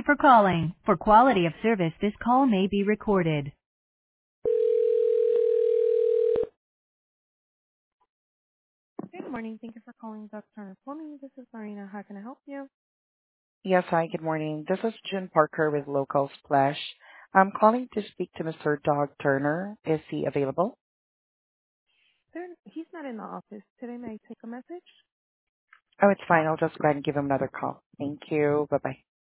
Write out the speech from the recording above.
for calling. For quality of service, this call may be recorded. Good morning. Thank you for calling Dr. Plumbing. This is Marina. How can I help you? Yes, hi, good morning. This is June Parker with Local Splash. I'm calling to speak to Mr. Doug Turner. Is he available? He's not in the office today. May I take a message? Oh, it's fine. I'll just go ahead and give him another call. Thank you. Bye-bye.